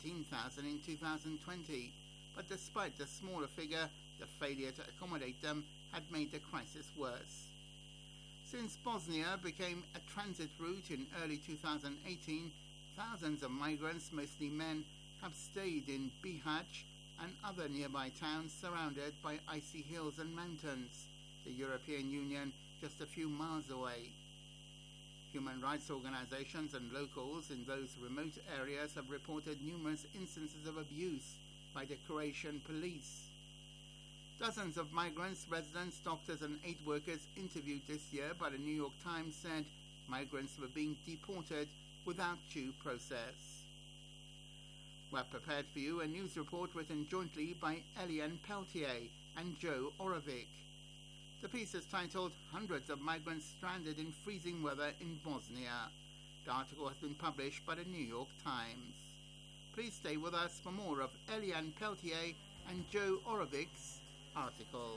17,000 in 2020, but despite the smaller figure, the failure to accommodate them had made the crisis worse. Since Bosnia became a transit route in early 2018, thousands of migrants, mostly men, have stayed in Bihać and other nearby towns surrounded by icy hills and mountains, the European Union just a few miles away. Human rights organizations and locals in those remote areas have reported numerous instances of abuse by the Croatian police. Dozens of migrants, residents, doctors and aid workers interviewed this year by the New York Times said migrants were being deported without due process. We're prepared for you a news report written jointly by Eliane Peltier and Joe Orovic. The piece is titled Hundreds of Migrants Stranded in Freezing Weather in Bosnia. The article has been published by the New York Times. Please stay with us for more of Eliane Peltier and Joe Orovic's article.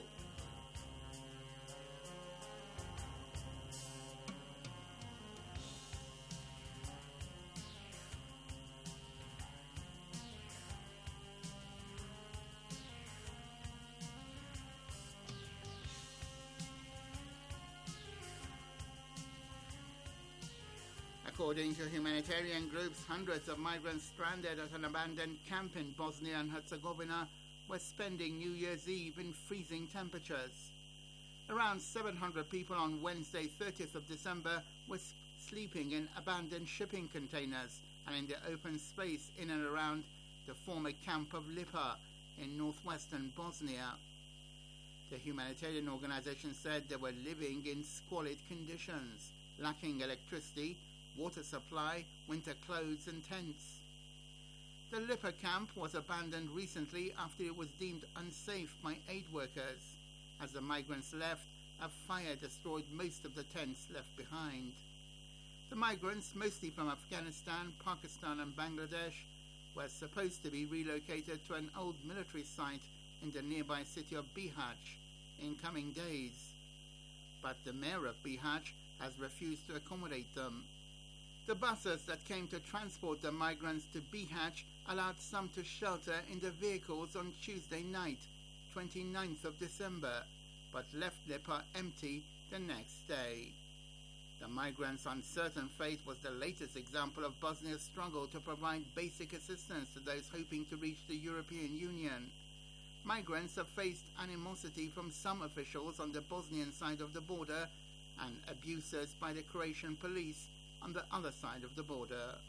According to humanitarian groups, hundreds of migrants stranded at an abandoned camp in Bosnia and Herzegovina were spending New Year's Eve in freezing temperatures. Around 700 people on Wednesday, 30th of December, were sleeping in abandoned shipping containers and in the open space in and around the former camp of Lipa in northwestern Bosnia. The humanitarian organization said they were living in squalid conditions, lacking electricity, water supply, winter clothes and tents. The Lipa camp was abandoned recently after it was deemed unsafe by aid workers. As the migrants left, a fire destroyed most of the tents left behind. The migrants, mostly from Afghanistan, Pakistan and Bangladesh, were supposed to be relocated to an old military site in the nearby city of Bihać in coming days. But the mayor of Bihać has refused to accommodate them. The buses that came to transport the migrants to Bihać allowed some to shelter in the vehicles on Tuesday night, 29th of December, but left Lipa empty the next day. The migrants' uncertain fate was the latest example of Bosnia's struggle to provide basic assistance to those hoping to reach the European Union. Migrants have faced animosity from some officials on the Bosnian side of the border and abuses by the Croatian police on the other side of the border.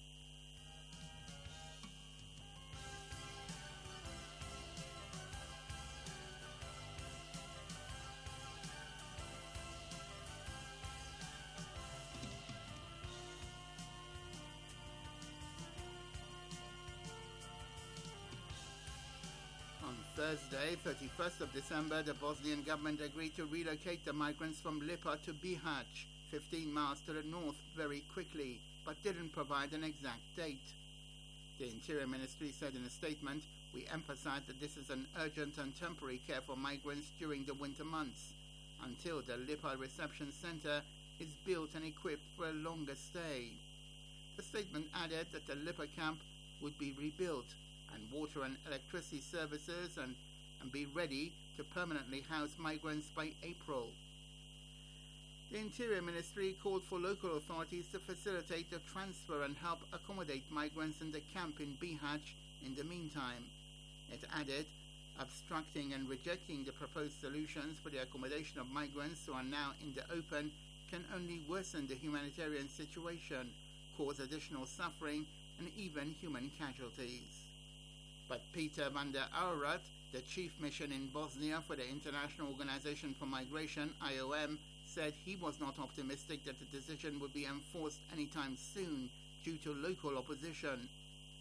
On Thursday, 31st of December, the Bosnian government agreed to relocate the migrants from Lipa to Bihać, 15 miles to the north, very quickly, but didn't provide an exact date. The Interior Ministry said in a statement, "We emphasize that this is an urgent and temporary care for migrants during the winter months, until the Lipa Reception Center is built and equipped for a longer stay." The statement added that the Lipa camp would be rebuilt and water and electricity services and be ready to permanently house migrants by April. The Interior Ministry called for local authorities to facilitate the transfer and help accommodate migrants in the camp in Bihać in the meantime. It added, obstructing and rejecting the proposed solutions for the accommodation of migrants who are now in the open can only worsen the humanitarian situation, cause additional suffering and even human casualties. But Peter van der Auwerath, the chief mission in Bosnia for the International Organization for Migration, IOM, said he was not optimistic that the decision would be enforced anytime soon due to local opposition.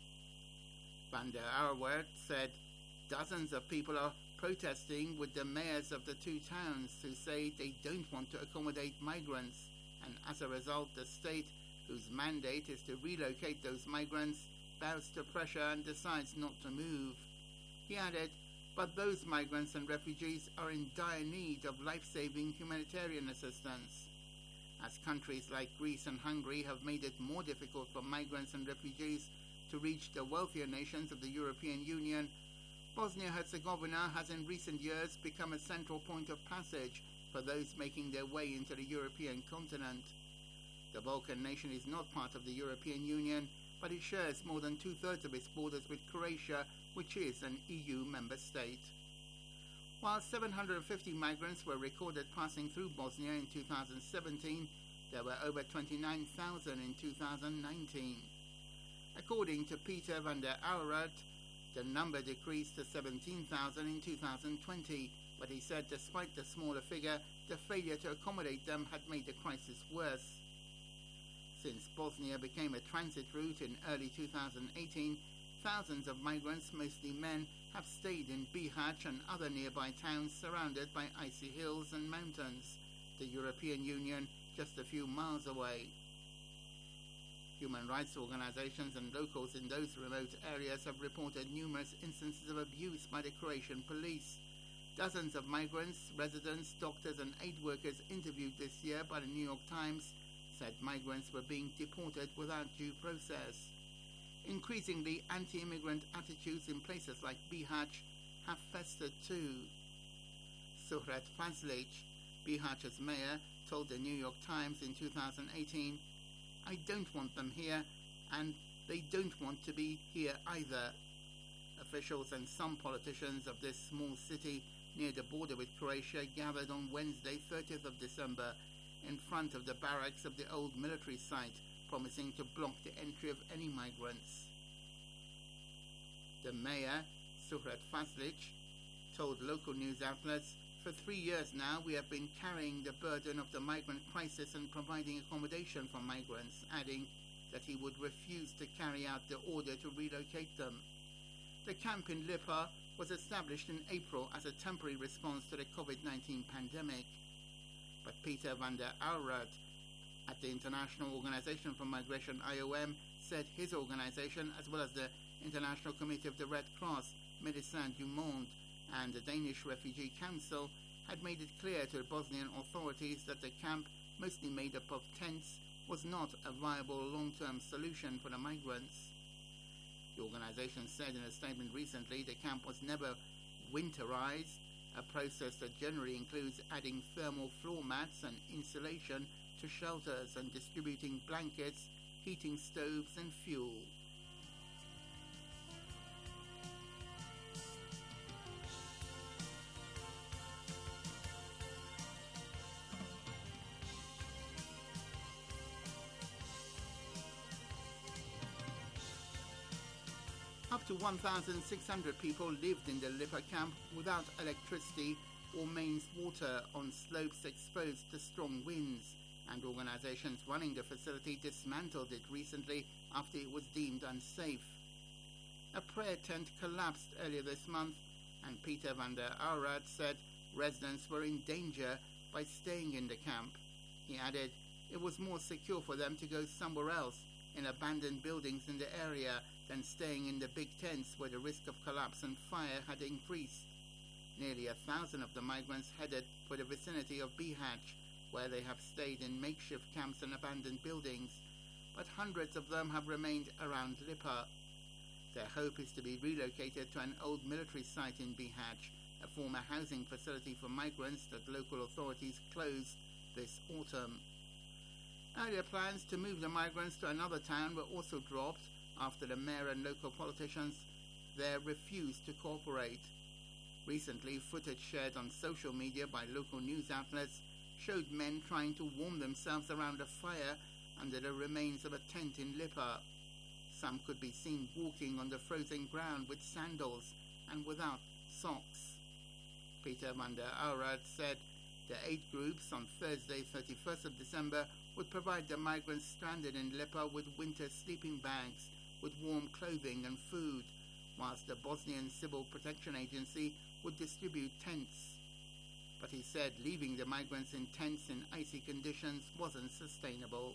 Van der Auwerath said dozens of people are protesting with the mayors of the two towns who say they don't want to accommodate migrants, and as a result the state, whose mandate is to relocate those migrants, bows to pressure and decides not to move. He added, but those migrants and refugees are in dire need of life-saving humanitarian assistance. As countries like Greece and Hungary have made it more difficult for migrants and refugees to reach the wealthier nations of the European Union, Bosnia-Herzegovina has in recent years become a central point of passage for those making their way into the European continent. The Balkan nation is not part of the European Union, but it shares more than two-thirds of its borders with Croatia, which is an EU member state. While 750 migrants were recorded passing through Bosnia in 2017, there were over 29,000 in 2019. According to Peter van der Auraat, the number decreased to 17,000 in 2020, but he said despite the smaller figure, the failure to accommodate them had made the crisis worse. Since Bosnia became a transit route in early 2018, thousands of migrants, mostly men, have stayed in Bihać and other nearby towns surrounded by icy hills and mountains, the European Union just a few miles away. Human rights organizations and locals in those remote areas have reported numerous instances of abuse by the Croatian police. Dozens of migrants, residents, doctors and aid workers interviewed this year by the New York Times said migrants were being deported without due process. Increasingly, anti-immigrant attitudes in places like Bihać have festered too. Suhret Fazlic, Bihac's mayor, told the New York Times in 2018, "I don't want them here, and they don't want to be here either." Officials and some politicians of this small city near the border with Croatia gathered on Wednesday, 30th of December, in front of the barracks of the old military site, promising to block the entry of any migrants. The mayor, Suhret Fazlic, told local news outlets, "For 3 years now we have been carrying the burden of the migrant crisis and providing accommodation for migrants," adding that he would refuse to carry out the order to relocate them. The camp in Lipa was established in April as a temporary response to the COVID-19 pandemic. But Peter van der Auraat at the International Organization for Migration, IOM, said his organization, as well as the International Committee of the Red Cross, Médecins du Monde, and the Danish Refugee Council, had made it clear to the Bosnian authorities that the camp, mostly made up of tents, was not a viable long-term solution for the migrants. The organization said in a statement recently the camp was never winterized, a process that generally includes adding thermal floor mats and insulation to shelters and distributing blankets, heating stoves and fuel. Up to 1,600 people lived in the Lipa camp without electricity or mains water on slopes exposed to strong winds, and organizations running the facility dismantled it recently after it was deemed unsafe. A prayer tent collapsed earlier this month, and Peter van der Auraat said residents were in danger by staying in the camp. He added it was more secure for them to go somewhere else, in abandoned buildings in the area, than staying in the big tents where the risk of collapse and fire had increased. Nearly 1,000 of the migrants headed for the vicinity of Bihać, where they have stayed in makeshift camps and abandoned buildings, but hundreds of them have remained around Lipa. Their hope is to be relocated to an old military site in Bihać, a former housing facility for migrants that local authorities closed this autumn. Earlier plans to move the migrants to another town were also dropped after the mayor and local politicians there refused to cooperate. Recently, footage shared on social media by local news outlets showed men trying to warm themselves around a fire under the remains of a tent in Lipa. Some could be seen walking on the frozen ground with sandals and without socks. Peter van der Auraat said the aid groups on Thursday, 31st of December, would provide the migrants stranded in Lipa with winter sleeping bags, with warm clothing and food, whilst the Bosnian Civil Protection Agency would distribute tents. But he said leaving the migrants in tents in icy conditions wasn't sustainable.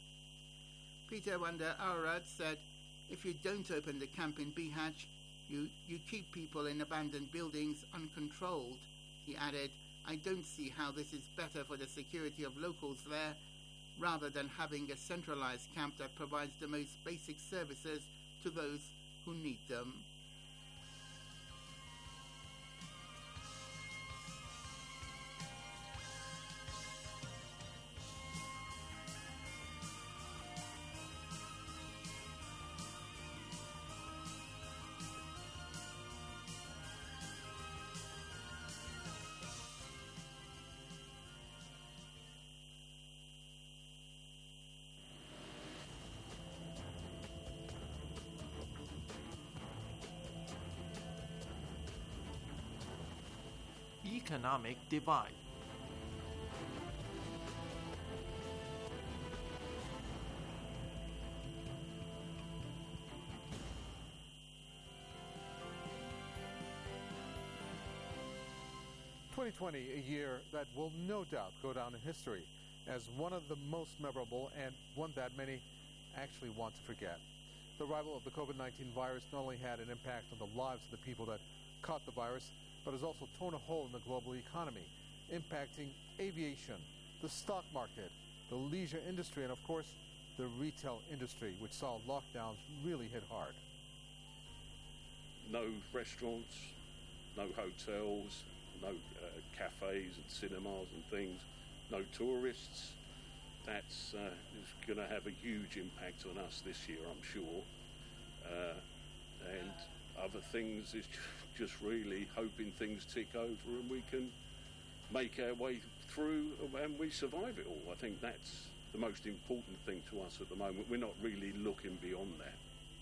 Peter van der Auraat said, "If you don't open the camp in Bihać, you keep people in abandoned buildings uncontrolled." He added, "I don't see how this is better for the security of locals there, rather than having a centralized camp that provides the most basic services to those who need them. Economic divide. (2020), a year that will no doubt go down in history as one of the most memorable and one that many actually want to forget. The arrival of the COVID-19 virus not only had an impact on the lives of the people that caught the virus, but has also torn a hole in the global economy, impacting aviation, the stock market, the leisure industry, and of course, the retail industry, which saw lockdowns really hit hard. No restaurants, no hotels, no cafes and cinemas and things, no tourists. That's is going to have a huge impact on us this year, I'm sure. And other things is just really hoping things tick over and we can make our way through and we survive it all. I think that's the most important thing to us at the moment. We're not really looking beyond that.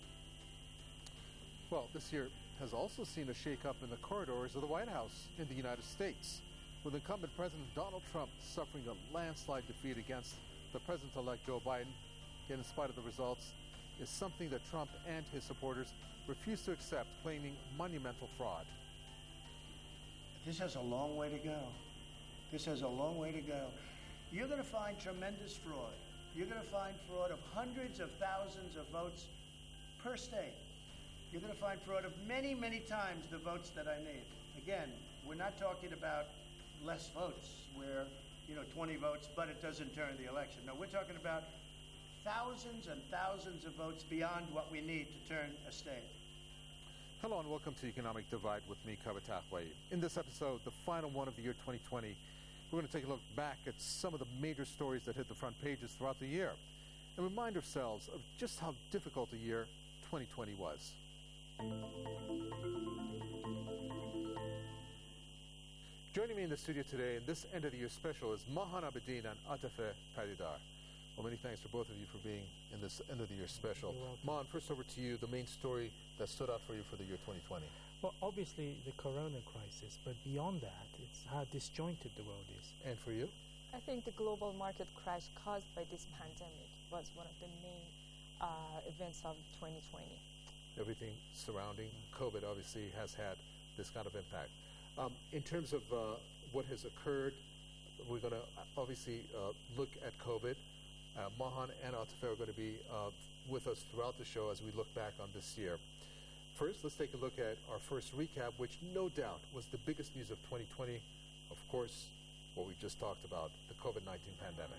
Well, this year has also seen a shake-up in the corridors of the White House in the United States, with incumbent President Donald Trump suffering a landslide defeat against the President-elect Joe Biden, yet in spite of the results, is something that Trump and his supporters refuse to accept, claiming monumental fraud. This has a long way to go. This has a long way to go. You're going to find tremendous fraud. You're going to find fraud of hundreds of thousands of votes per state. You're going to find fraud of many, many times the votes that I need. Again, we're not talking about less votes where, 20 votes, but it doesn't turn the election. No, we're talking about thousands and thousands of votes beyond what we need to turn a state. Hello and welcome to Economic Divide with me, Kabatakwe. In this episode, the final one of the year 2020, we're going to take a look back at some of the major stories that hit the front pages throughout the year and remind ourselves of just how difficult a year 2020 was. Joining me in the studio today in this end of the year special is Mahan Abedin and Atafe Padidar. Well, many thanks for both of you for being in this end of the year special. Mahan, first over to you, the main story that stood out for you for the year 2020. Well, obviously the corona crisis, but beyond that, it's how disjointed the world is. And for you? I think the global market crash caused by this pandemic was one of the main events of 2020. Everything surrounding COVID obviously has had this kind of impact. In terms of what has occurred, we're going to obviously look at COVID. Mahan and Atafe are going to be with us throughout the show as we look back on this year. First, let's take a look at our first recap, which no doubt was the biggest news of 2020. Of course, what we just talked about, the COVID-19 pandemic.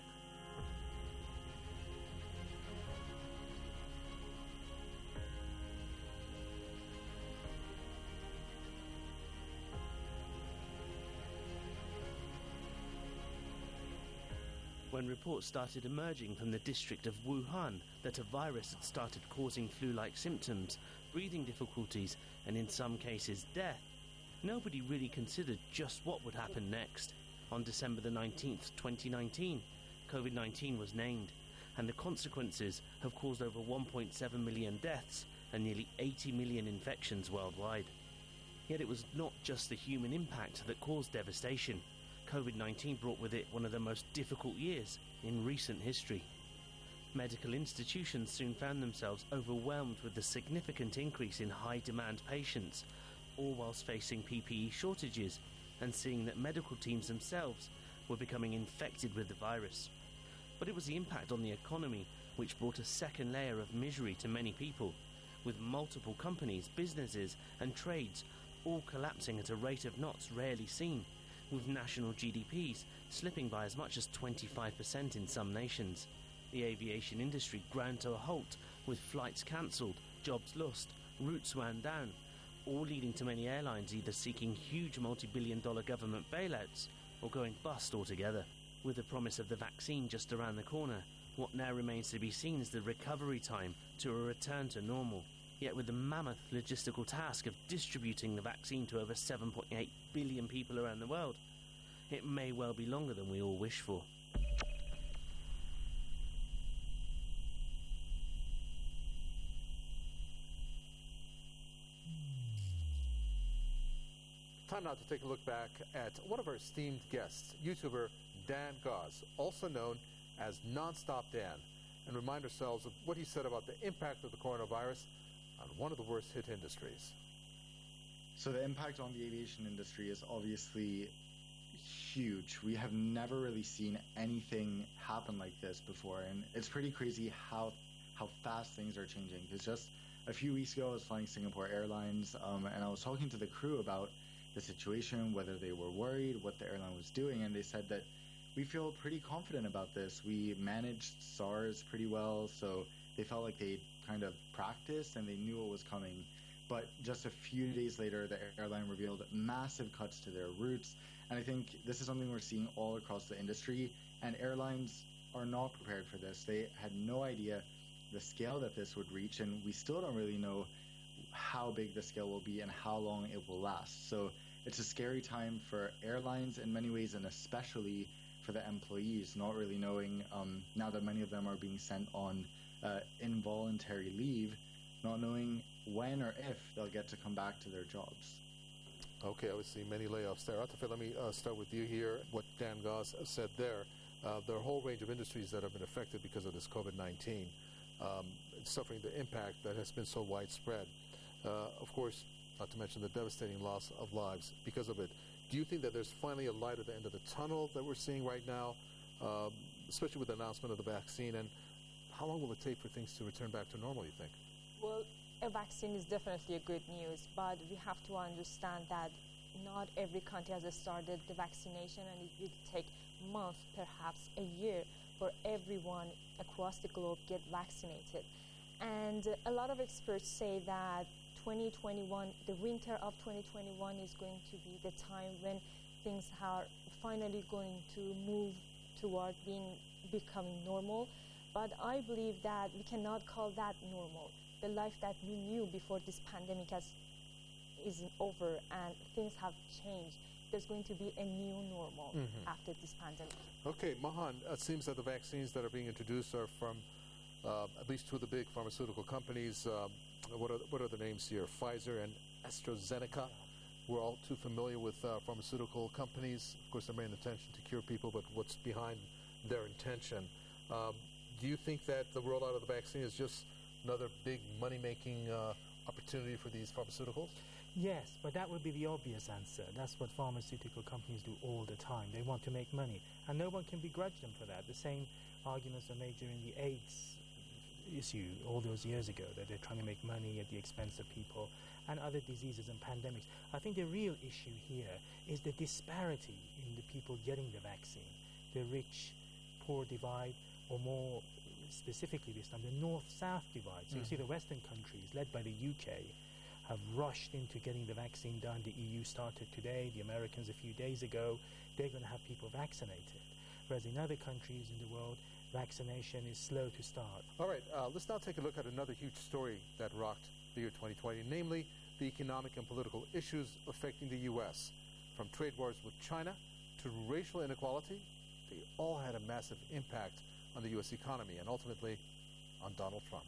When reports started emerging from the district of Wuhan that a virus had started causing flu-like symptoms, breathing difficulties, and in some cases death, nobody really considered just what would happen next. On December the 19th, 2019, COVID-19 was named, and the consequences have caused over 1.7 million deaths and nearly 80 million infections worldwide. Yet it was not just the human impact that caused devastation. COVID-19 brought with it one of the most difficult years in recent history. Medical institutions soon found themselves overwhelmed with the significant increase in high-demand patients, all whilst facing PPE shortages and seeing that medical teams themselves were becoming infected with the virus. But it was the impact on the economy which brought a second layer of misery to many people, with multiple companies, businesses and trades all collapsing at a rate of knots rarely seen, with national GDPs slipping by as much as 25% in some nations. The aviation industry ground to a halt, with flights cancelled, jobs lost, routes wound down, all leading to many airlines either seeking huge multi-billion-dollar government bailouts or going bust altogether. With the promise of the vaccine just around the corner, what now remains to be seen is the recovery time to a return to normal. Yet with the mammoth logistical task of distributing the vaccine to over 7.8 billion people around the world, it may well be longer than we all wish for. Time now to take a look back at one of our esteemed guests, YouTuber Dan Goss, also known as Nonstop Dan, and remind ourselves of what he said about the impact of the coronavirus on one of the worst hit industries. So the impact on the aviation industry is obviously huge. We have never really seen anything happen like this before, and it's pretty crazy how fast things are changing. Because just a few weeks ago I was flying Singapore Airlines, and I was talking to the crew about the situation, whether they were worried, what the airline was doing, and they said that we feel pretty confident about this. We managed SARS pretty well, so they felt like they kind of practiced and they knew what was coming. But just a few days later, the airline revealed massive cuts to their routes, and I think this is something we're seeing all across the industry, and airlines are not prepared for this. They had no idea the scale that this would reach, and we still don't really know how big the scale will be and how long it will last. So it's a scary time for airlines in many ways, and especially for the employees, not really knowing, now that many of them are being sent on involuntary leave, not knowing when or if they'll get to come back to their jobs. Okay, I would see many layoffs there. Atafe, let me start with you here. What Dan Goss said there, there are a whole range of industries that have been affected because of this COVID-19, suffering the impact that has been so widespread. Of course, not to mention the devastating loss of lives because of it. Do you think that there's finally a light at the end of the tunnel that we're seeing right now, especially with the announcement of the vaccine? And how long will it take for things to return back to normal, you think? Well, a vaccine is definitely a good news, but we have to understand that not every country has started the vaccination, and it will take months, perhaps a year, for everyone across the globe get vaccinated. And a lot of experts say that 2021, the winter of 2021 is going to be the time when things are finally going to move toward becoming normal. But I believe that we cannot call that normal. The life that we knew before this pandemic isn't over, and things have changed. There's going to be a new normal after this pandemic. Okay, Mahan, it seems that the vaccines that are being introduced are from at least two of the big pharmaceutical companies. What are the names here? Pfizer and AstraZeneca. We're all too familiar with pharmaceutical companies. Of course, their main intention to cure people, but what's behind their intention? Do you think that the rollout of the vaccine is just another big money-making opportunity for these pharmaceuticals? Yes, but that would be the obvious answer. That's what pharmaceutical companies do all the time. They want to make money, and no one can begrudge them for that. The same arguments are made during the AIDS issue all those years ago, that they're trying to make money at the expense of people, and other diseases and pandemics. I think the real issue here is the disparity in the people getting the vaccine, the rich-poor divide, or more specifically this time, the north-south divide. So you see the Western countries, led by the UK, have rushed into getting the vaccine done. The EU started today, the Americans a few days ago. They're going to have people vaccinated. Whereas in other countries in the world, vaccination is slow to start. All right, let's now take a look at another huge story that rocked the year 2020, namely the economic and political issues affecting the U.S. From trade wars with China to racial inequality, they all had a massive impact on the U.S. economy and ultimately on Donald Trump.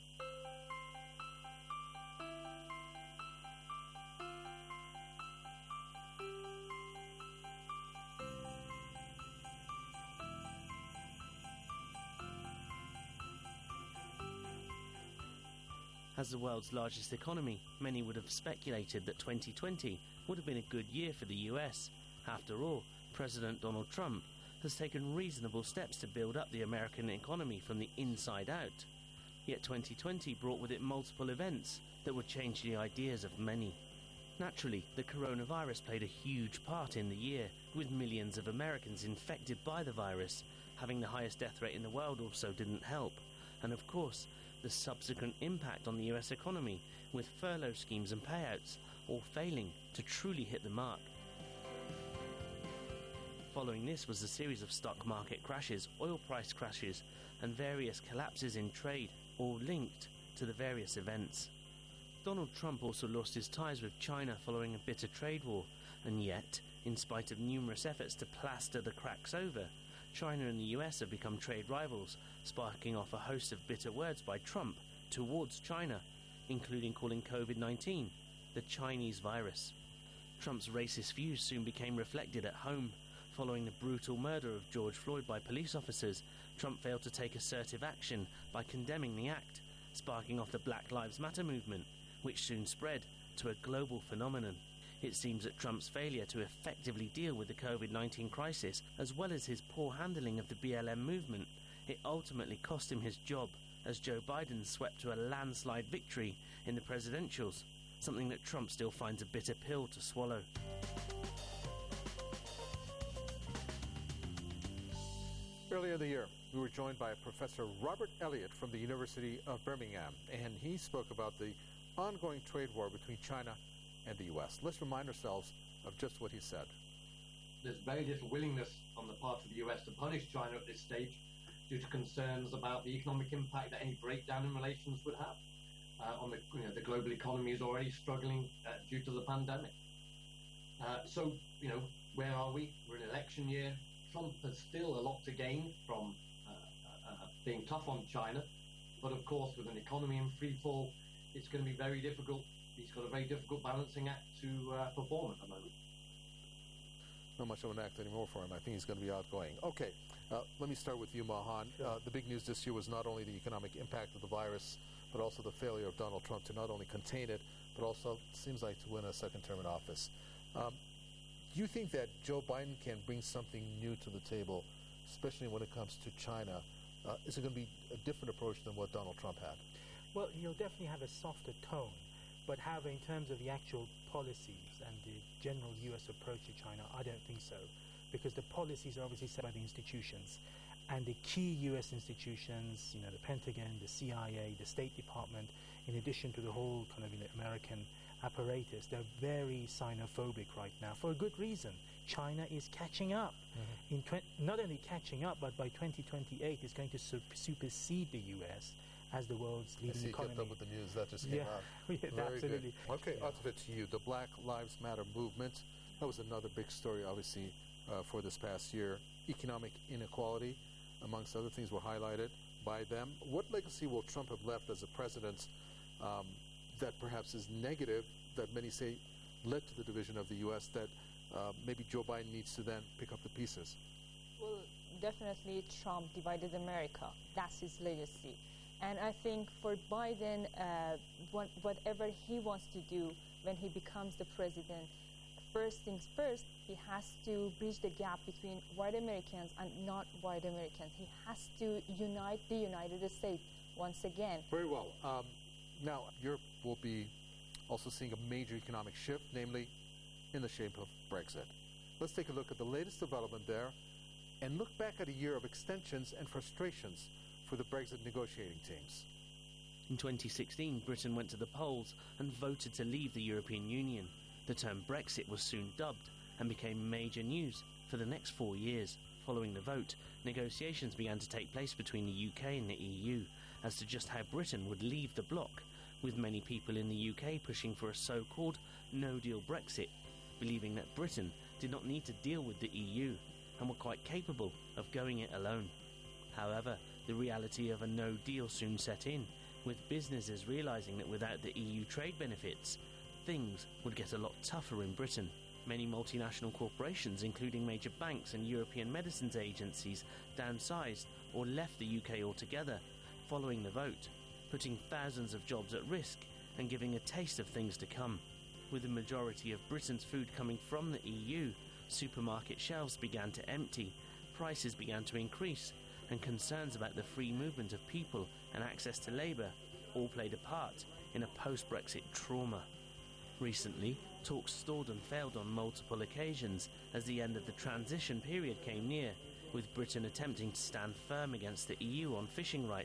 As the world's largest economy, many would have speculated that 2020 would have been a good year for the US. After all, President Donald Trump has taken reasonable steps to build up the American economy from the inside out. Yet 2020 brought with it multiple events that would change the ideas of many. Naturally, the coronavirus played a huge part in the year, with millions of Americans infected by the virus. Having the highest death rate in the world also didn't help. and of course, the subsequent impact on the US economy, with furlough schemes and payouts all failing to truly hit the mark. Following this was a series of stock market crashes, oil price crashes, and various collapses in trade, all linked to the various events. Donald Trump also lost his ties with China following a bitter trade war, and yet, in spite of numerous efforts to plaster the cracks over, China and the US have become trade rivals, sparking off a host of bitter words by Trump towards China, including calling COVID-19 the Chinese virus. Trump's racist views soon became reflected at home. Following the brutal murder of George Floyd by police officers, Trump failed to take assertive action by condemning the act, sparking off the Black Lives Matter movement, which soon spread to a global phenomenon. It seems that Trump's failure to effectively deal with the COVID-19 crisis, as well as his poor handling of the BLM movement, it ultimately cost him his job, as Joe Biden swept to a landslide victory in the presidentials, something that Trump still finds a bitter pill to swallow. Earlier in the year, we were joined by Professor Robert Elliott from the University of Birmingham, and he spoke about the ongoing trade war between China and the U.S. Let's remind ourselves of just what he said. There's very little willingness on the part of the U.S. to punish China at this stage due to concerns about the economic impact that any breakdown in relations would have. The global economy is already struggling due to the pandemic. Where are we? We're in an election year. Trump has still a lot to gain from being tough on China. But of course, with an economy in free fall, it's going to be very difficult. He's got a very difficult balancing act to perform at the moment. Not much of an act anymore for him. I think he's going to be outgoing. Okay, let me start with you, Mahan. The big news this year was not only the economic impact of the virus, but also the failure of Donald Trump to not only contain it, but also, seems like, to win a second term in office. Do you think that Joe Biden can bring something new to the table, especially when it comes to China? Is it going to be a different approach than what Donald Trump had? Well, he'll definitely have a softer tone, but however, in terms of the actual policies and the general U.S. approach to China, I don't think so, because the policies are obviously set by the institutions, and the key U.S. institutions, the Pentagon, the CIA, the State Department, in addition to the whole kind of American apparatus, they're very Sinophobic right now for a good reason. China is catching up. Not only catching up, but by 2028 it's going to supersede the U.S. as the world's leading economy. Kept up with the news that just came out. Very absolutely. Good. Okay, Atif, to you. The Black Lives Matter movement, that was another big story, obviously, for this past year. Economic inequality, amongst other things, were highlighted by them. What legacy will Trump have left as a president that perhaps is negative, that many say led to the division of the U.S., that maybe Joe Biden needs to then pick up the pieces? Well, definitely Trump divided America. That's his legacy. And I think for Biden, whatever he wants to do when he becomes the president, first things first, he has to bridge the gap between white Americans and not white Americans. He has to unite the United States once again. Very well. Now, Europe will be also seeing a major economic shift, namely in the shape of Brexit. Let's take a look at the latest development there and look back at a year of extensions and frustrations for the Brexit negotiating teams. In 2016, Britain went to the polls and voted to leave the European Union. The term Brexit was soon dubbed and became major news for the next 4 years. Following the vote, negotiations began to take place between the UK and the EU as to just how Britain would leave the bloc, with many people in the UK pushing for a so-called no-deal Brexit, believing that Britain did not need to deal with the EU and were quite capable of going it alone. However, the reality of a no-deal soon set in, with businesses realising that without the EU trade benefits, things would get a lot tougher in Britain. Many multinational corporations, including major banks and European medicines agencies, downsized or left the UK altogether following the vote, putting thousands of jobs at risk and giving a taste of things to come. With the majority of Britain's food coming from the EU, supermarket shelves began to empty, prices began to increase, and concerns about the free movement of people and access to labour all played a part in a post-Brexit trauma. Recently, talks stalled and failed on multiple occasions as the end of the transition period came near, with Britain attempting to stand firm against the EU on fishing rights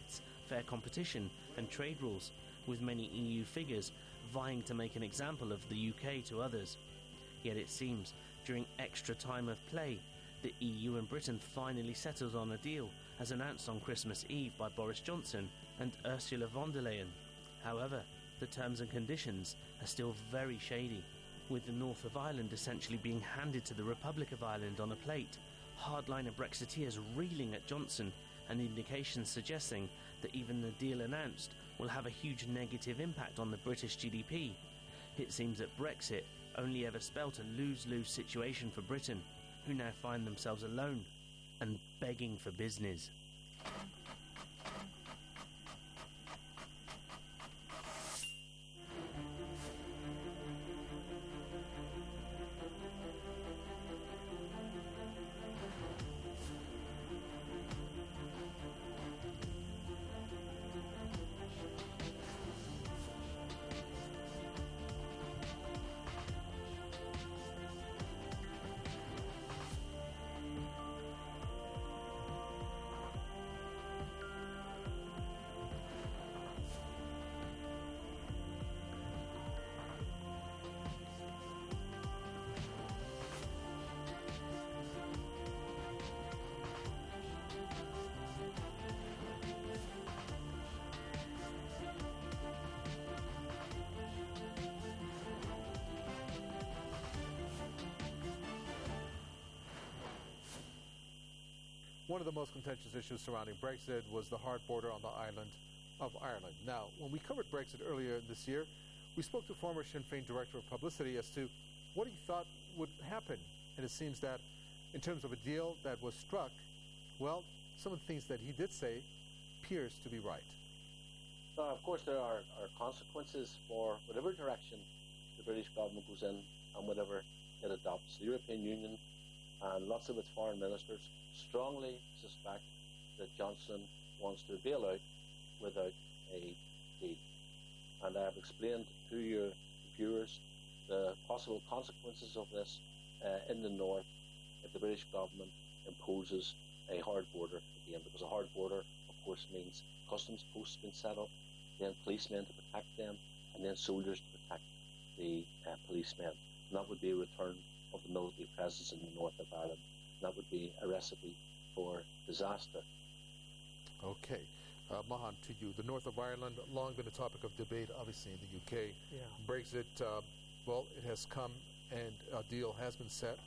fair competition and trade rules, with many EU figures vying to make an example of the UK to others. Yet it seems, during extra time of play, the EU and Britain finally settled on a deal, as announced on Christmas Eve by Boris Johnson and Ursula von der Leyen. However, the terms and conditions are still very shady, with the north of Ireland essentially being handed to the Republic of Ireland on a plate, hardliner Brexiteers reeling at Johnson, and indications suggesting that even the deal announced will have a huge negative impact on the British GDP. It seems that Brexit only ever spelt a lose-lose situation for Britain, who now find themselves alone and begging for business. One of the most contentious issues surrounding Brexit was the hard border on the island of Ireland. Now, when we covered Brexit earlier this year, we spoke to former Sinn Féin Director of Publicity as to what he thought would happen. And it seems that in terms of a deal that was struck, well, some of the things that he did say appears to be right. Of course, there are consequences for whatever direction the British government goes in and whatever it adopts. The European Union and lots of its foreign ministers strongly suspect that Johnson wants to bail out without a deal. And I have explained to your viewers the possible consequences of this in the north if the British government imposes a hard border again, because a hard border, of course, means customs posts being set up, then policemen to protect them, and then soldiers to protect the policemen. And that would be a return of the military presence in the north of Ireland. That would be a recipe for disaster. Okay. Mahan, to you. The north of Ireland, long been a topic of debate, obviously, in the UK. Yeah. Brexit, well, it has come and a deal has been set.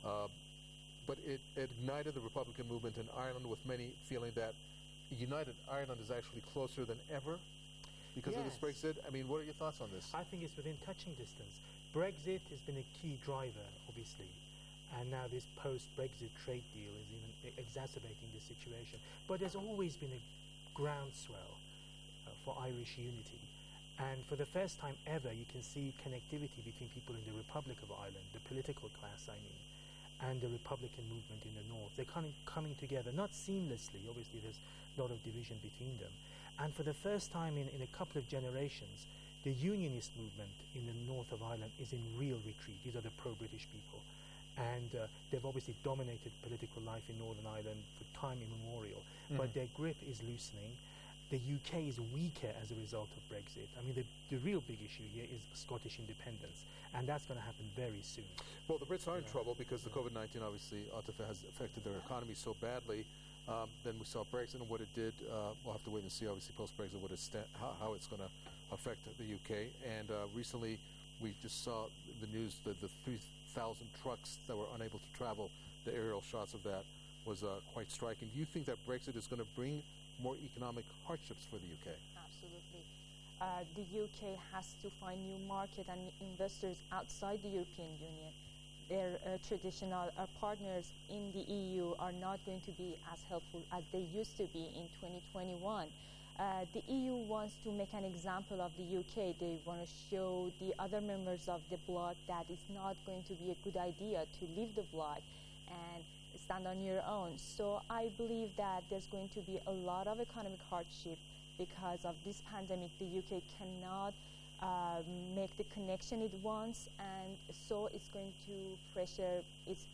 But it ignited the Republican movement in Ireland, with many feeling that a united Ireland is actually closer than ever because of this Brexit. I mean, what are your thoughts on this? I think it's within touching distance. Brexit has been a key driver, obviously. And now this post-Brexit trade deal is even exacerbating the situation. But there's always been a groundswell for Irish unity. And for the first time ever, you can see connectivity between people in the Republic of Ireland, the political class, I mean, and the Republican movement in the north. They're kind of coming together, not seamlessly. Obviously, there's a lot of division between them. And for the first time in a couple of generations, the unionist movement in the north of Ireland is in real retreat. These are the pro-British people. And they've obviously dominated political life in Northern Ireland for time immemorial. But their grip is loosening. The UK is weaker as a result of Brexit. I mean, the real big issue here is Scottish independence, and that's going to happen very soon. Well, the Brits are in trouble because the COVID-19 obviously has affected their economy so badly. Then we saw Brexit and what it did. We'll have to wait and see, obviously, post-Brexit, how it's going to affect the UK. And recently, we just saw the news that the 3,000 trucks that were unable to travel, the aerial shots of that was quite striking. Do you think that Brexit is going to bring more economic hardships for the UK? Absolutely. The UK has to find new market and investors outside the European Union. Their traditional partners in the EU are not going to be as helpful as they used to be in 2021. The EU wants to make an example of the UK. They want to show the other members of the bloc that it's not going to be a good idea to leave the bloc and stand on your own. So I believe that there's going to be a lot of economic hardship because of this pandemic. The UK cannot make the connection it wants, and so it's going to pressure its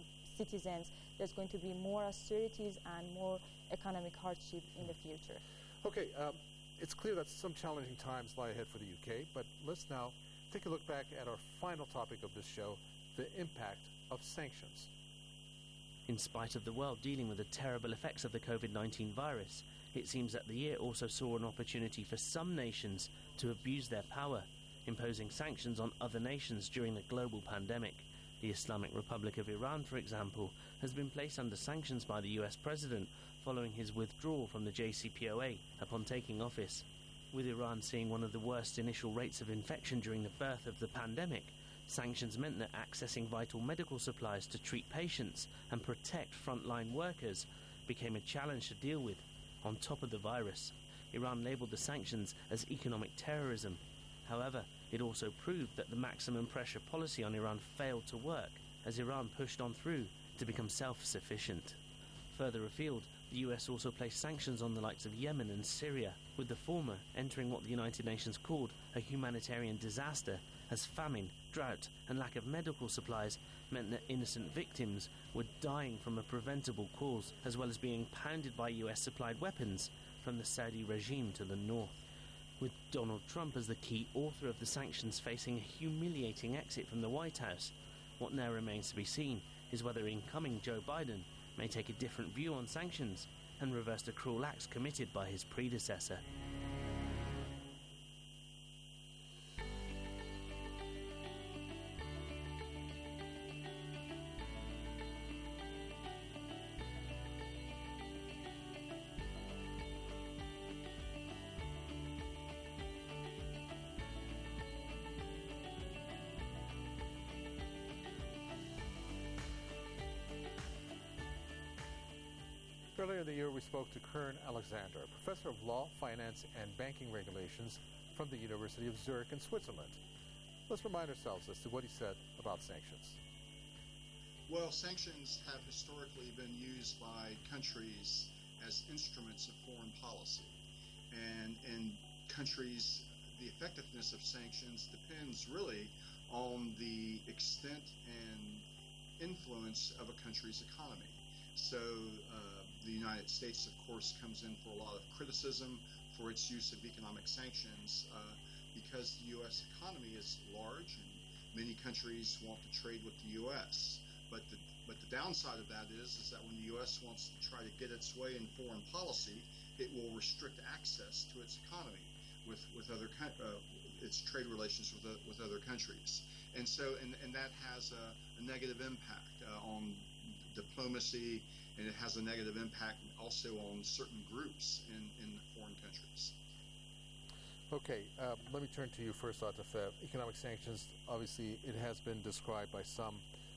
citizens. There's going to be more austerities and more economic hardship in the future. Okay, it's clear that some challenging times lie ahead for the UK, but let's now take a look back at our final topic of this show, the impact of sanctions. In spite of the world dealing with the terrible effects of the COVID-19 virus, it seems that the year also saw an opportunity for some nations to abuse their power, imposing sanctions on other nations during the global pandemic. The Islamic Republic of Iran, for example, has been placed under sanctions by the US president following his withdrawal from the JCPOA upon taking office. With Iran seeing one of the worst initial rates of infection during the birth of the pandemic, sanctions meant that accessing vital medical supplies to treat patients and protect frontline workers became a challenge to deal with. On top of the virus, Iran labelled the sanctions as economic terrorism. However, it also proved that the maximum pressure policy on Iran failed to work, as Iran pushed on through to become self-sufficient. Further afield, the US also placed sanctions on the likes of Yemen and Syria, with the former entering what the United Nations called a humanitarian disaster, as famine, drought and lack of medical supplies meant that innocent victims were dying from a preventable cause, as well as being pounded by US-supplied weapons from the Saudi regime to the north. With Donald Trump as the key author of the sanctions facing a humiliating exit from the White House, what now remains to be seen is whether incoming Joe Biden may take a different view on sanctions and reverse the cruel acts committed by his predecessor. Earlier in the year, we spoke to Kern Alexander, professor of law, finance, and banking regulations from the University of Zurich in Switzerland. Let's remind ourselves as to what he said about sanctions. Well, sanctions have historically been used by countries as instruments of foreign policy. And in countries, the effectiveness of sanctions depends really on the extent and influence of a country's economy. So the United States, of course, comes in for a lot of criticism for its use of economic sanctions because the U.S. economy is large and many countries want to trade with the U.S. But the downside of that is that when the U.S. wants to try to get its way in foreign policy, it will restrict access to its economy with other its trade relations with other countries, and that has a negative impact on diplomacy, and it has a negative impact also on certain groups in foreign countries. Okay, let me turn to you first, Atif. Economic sanctions, obviously, it has been described by some.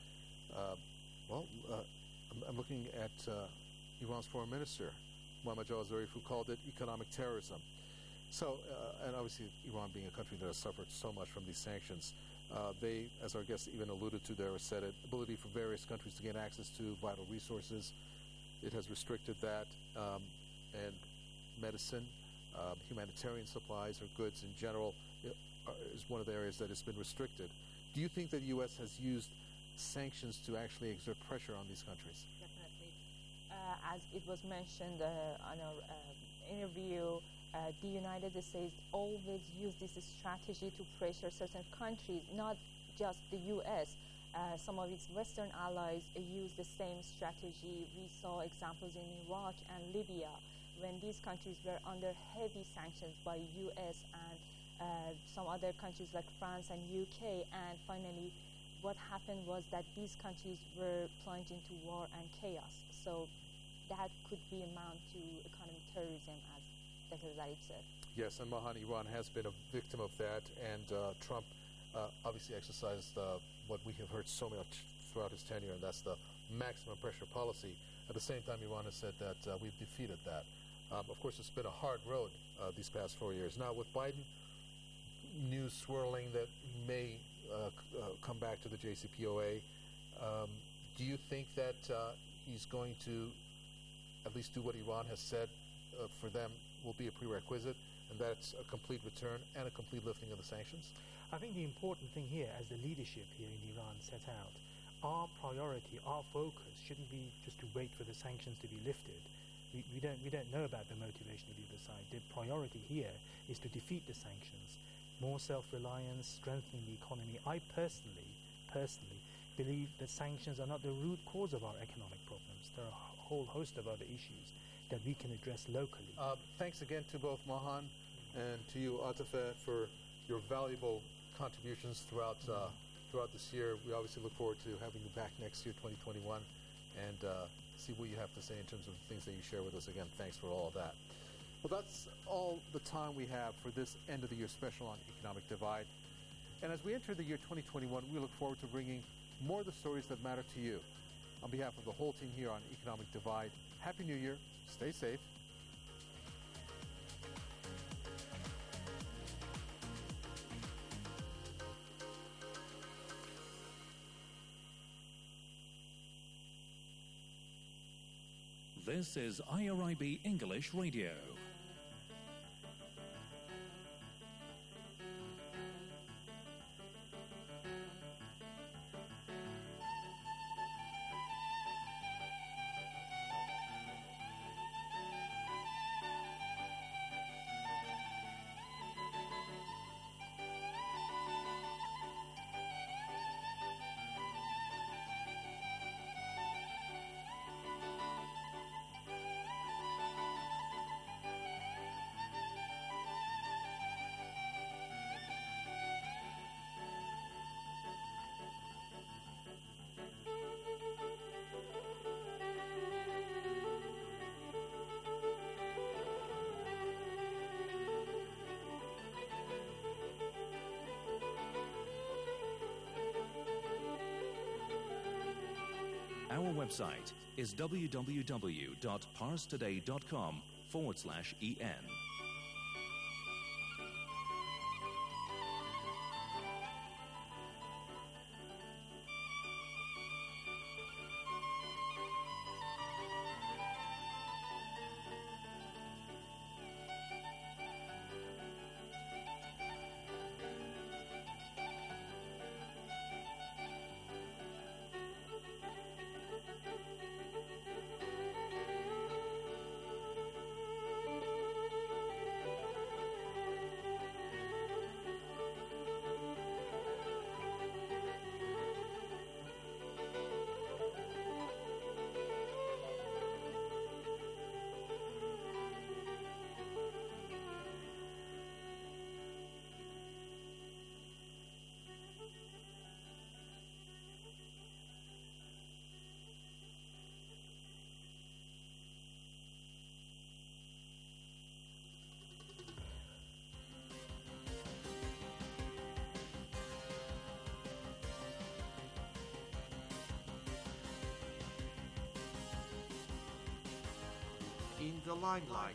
I'm looking at Iran's foreign minister, Mohammad Javad Zarif, who called it economic terrorism. So, and obviously, Iran being a country that has suffered so much from these sanctions, they, as our guest even alluded to there, said it, ability for various countries to gain access to vital resources. It has restricted that, and medicine, humanitarian supplies or goods in general is one of the areas that has been restricted. Do you think that the U.S. has used sanctions to actually exert pressure on these countries? Definitely. As it was mentioned on our interview, the United States always use this strategy to pressure certain countries, not just the U.S. Some of its Western allies use the same strategy. We saw examples in Iraq and Libya when these countries were under heavy sanctions by U.S. and some other countries like France and UK. And finally, what happened was that these countries were plunged into war and chaos. So that could be amount to economic terrorism, as Dr. Zarif said. Yes, and Mahan, Iran has been a victim of that, and Trump obviously exercised what we have heard so much throughout his tenure, and that's the maximum pressure policy. At the same time, Iran has said that we've defeated that. Of course, it's been a hard road these past 4 years. Now, with Biden, news swirling that he may come back to the JCPOA, do you think that he's going to at least do what Iran has said for them will be a prerequisite, and that's a complete return and a complete lifting of the sanctions? I think the important thing here, as the leadership here in Iran set out, our priority, our focus shouldn't be just to wait for the sanctions to be lifted. We don't know about the motivation of the other side. The priority here is to defeat the sanctions, more self-reliance, strengthening the economy. I personally believe that sanctions are not the root cause of our economic problems. There are a whole host of other issues that we can address locally. Thanks again to both Mahan and to you, Atifeh, for your valuable contributions throughout this year. We obviously look forward to having you back next year, 2021, and see what you have to say in terms of the things that you share with us. Again, thanks for all of that. Well, that's all the time we have for this end of the year special on economic divide. And as we enter the year 2021, we look forward to bringing more of the stories that matter to you. On behalf of the whole team here on Economic Divide, Happy New Year, stay safe. This is IRIB English Radio. Our website is www.parstoday.com/en. In the limelight.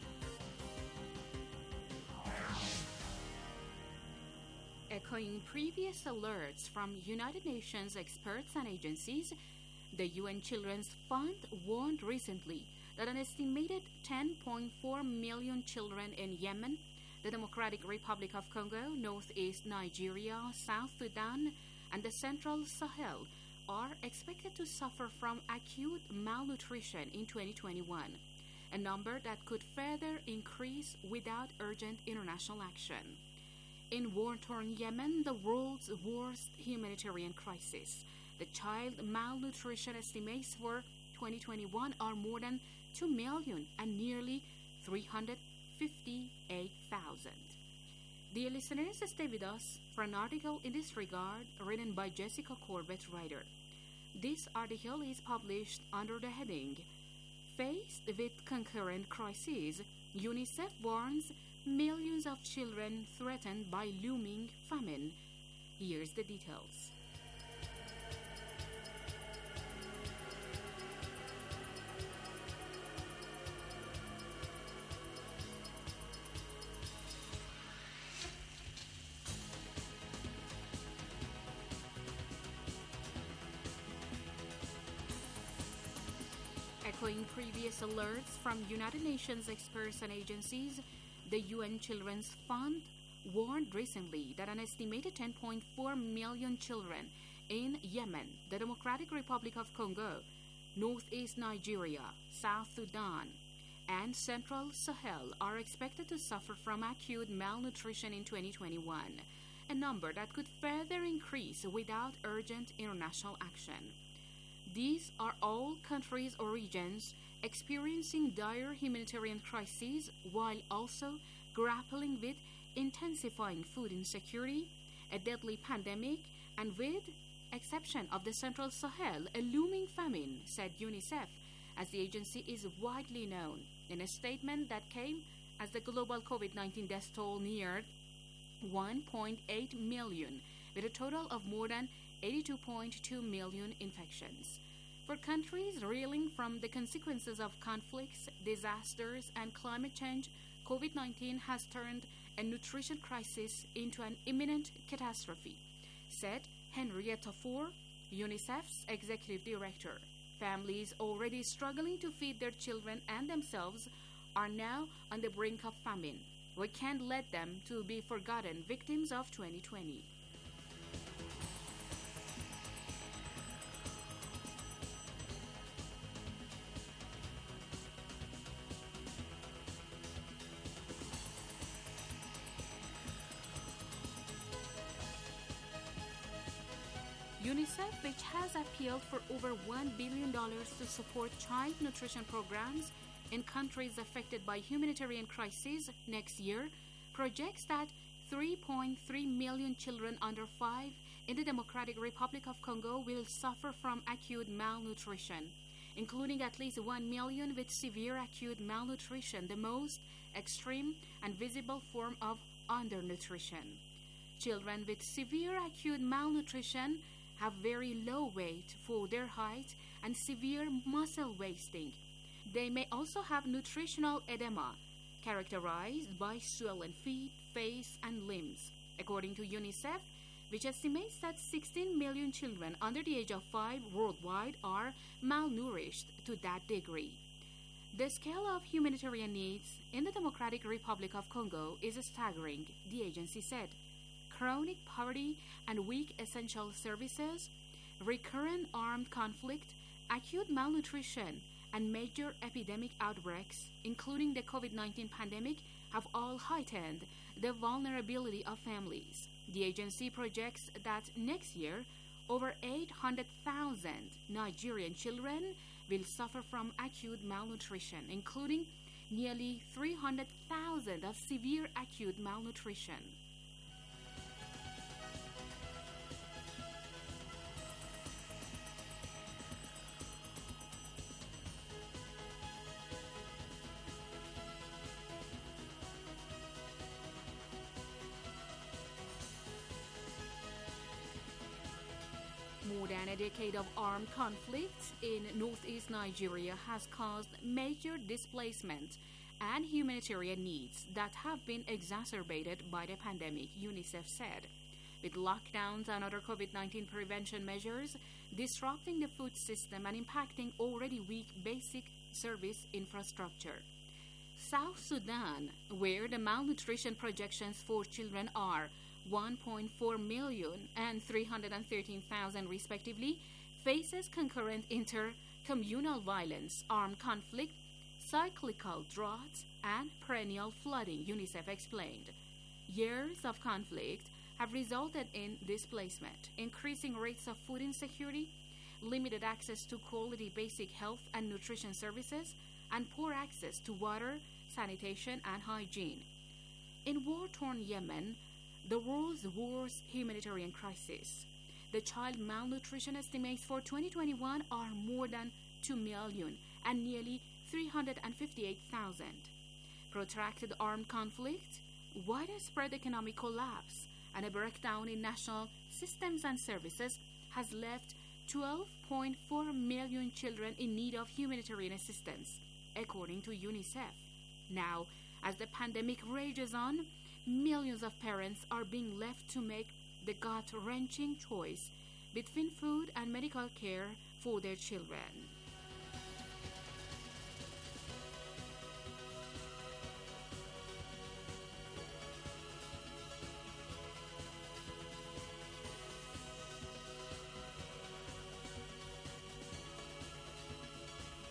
Echoing previous alerts from United Nations experts and agencies, the UN Children's Fund warned recently that an estimated 10.4 million children in Yemen, the Democratic Republic of Congo, northeast Nigeria, South Sudan, and the Central Sahel are expected to suffer from acute malnutrition in 2021, a number that could further increase without urgent international action. In war-torn Yemen, the world's worst humanitarian crisis, the child malnutrition estimates for 2021 are more than 2 million and nearly 358,000. Dear listeners, stay with us for an article in this regard written by Jessica Corbett, writer. This article is published under the heading, Faced with Concurrent Crises, UNICEF warns millions of children threatened by looming famine. Here's the details. Echoing previous alerts from United Nations experts and agencies, the UN Children's Fund warned recently that an estimated 10.4 million children in Yemen, the Democratic Republic of Congo, Northeast Nigeria, South Sudan, and Central Sahel are expected to suffer from acute malnutrition in 2021, a number that could further increase without urgent international action. These are all countries or regions experiencing dire humanitarian crises while also grappling with intensifying food insecurity, a deadly pandemic, and with exception of the Central Sahel, a looming famine, said UNICEF, as the agency is widely known. In a statement that came as the global COVID-19 death toll neared 1.8 million, with a total of more than 82.2 million infections. For countries reeling from the consequences of conflicts, disasters, and climate change, COVID-19 has turned a nutrition crisis into an imminent catastrophe, said Henrietta Fore, UNICEF's executive director. Families already struggling to feed their children and themselves are now on the brink of famine. We can't let them to be forgotten victims of 2020. UNICEF, which has appealed for over $1 billion to support child nutrition programs in countries affected by humanitarian crises next year, projects that 3.3 million children under 5 in the Democratic Republic of Congo will suffer from acute malnutrition, including at least 1 million with severe acute malnutrition, the most extreme and visible form of undernutrition. Children with severe acute malnutrition have very low weight for their height and severe muscle wasting. They may also have nutritional edema, characterized by swollen feet, face, and limbs. According to UNICEF, which estimates that 16 million children under the age of 5 worldwide are malnourished to that degree. The scale of humanitarian needs in the Democratic Republic of Congo is staggering, the agency said. Chronic poverty and weak essential services, recurrent armed conflict, acute malnutrition, and major epidemic outbreaks, including the COVID-19 pandemic, have all heightened the vulnerability of families. The agency projects that next year, over 800,000 Nigerian children will suffer from acute malnutrition, including nearly 300,000 of severe acute malnutrition. More than a decade of armed conflict in northeast Nigeria has caused major displacement and humanitarian needs that have been exacerbated by the pandemic, UNICEF said, with lockdowns and other COVID-19 prevention measures disrupting the food system and impacting already weak basic service infrastructure. South Sudan, where the malnutrition projections for children are 1.4 million and 313,000 respectively, faces concurrent inter-communal violence, armed conflict, cyclical droughts, and perennial flooding, UNICEF explained. Years of conflict have resulted in displacement, increasing rates of food insecurity, limited access to quality basic health and nutrition services, and poor access to water, sanitation, and hygiene. In war-torn Yemen, the world's worst humanitarian crisis, the child malnutrition estimates for 2021 are more than 2 million and nearly 358,000. Protracted armed conflict, widespread economic collapse, and a breakdown in national systems and services has left 12.4 million children in need of humanitarian assistance, according to UNICEF. Now, as the pandemic rages on, millions of parents are being left to make the gut-wrenching choice between food and medical care for their children.